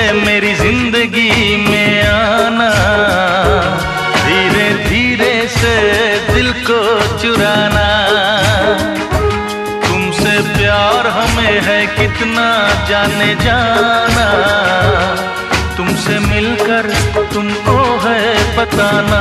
मेरी जिंदगी में आना, धीरे धीरे से दिल को चुराना। तुमसे प्यार हमें है कितना जाने जाना, तुमसे मिलकर तुमको है बताना।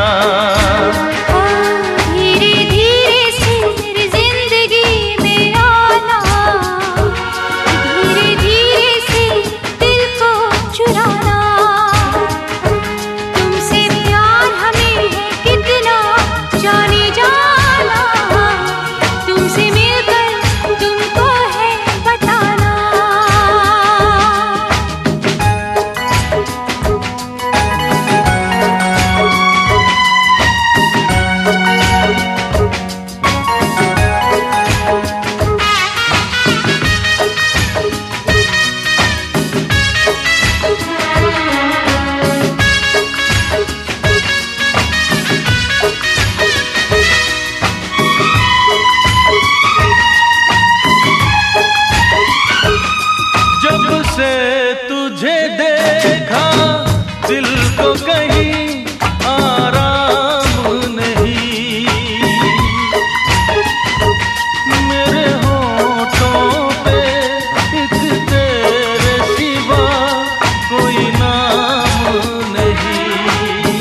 तुझे देखा दिल को कहीं आराम नहीं, मेरे होठों पे एक तेरे सिवा कोई नाम नहीं।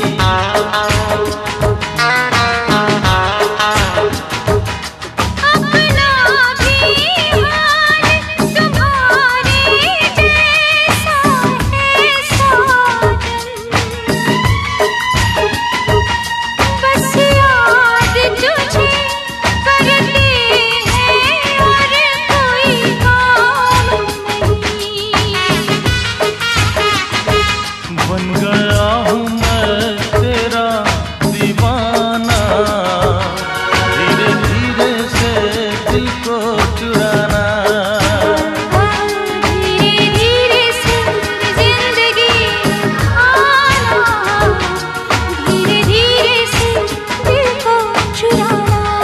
बन गया हूँ मैं तेरा दीवाना, धीरे धीरे से दिल को चुराना। धीरे धीरे से जिंदगी आना, धीरे धीरे से दिल को चुराना।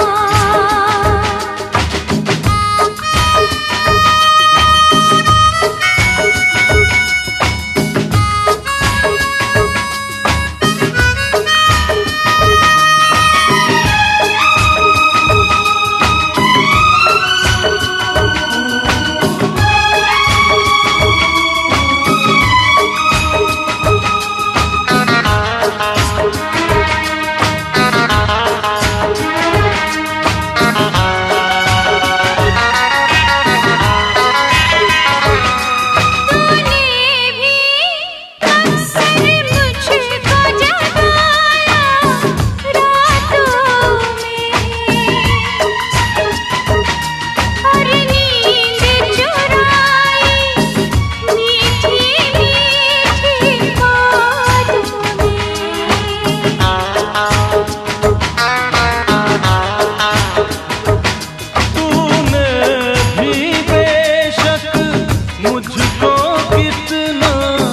मुझको कितना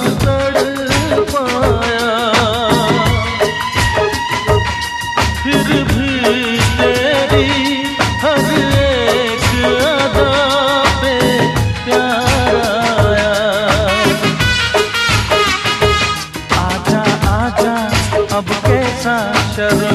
तड़पाया, फिर भी तेरी हर एक अदा पे प्यार आया। आजा आजा अब कैसा शर्म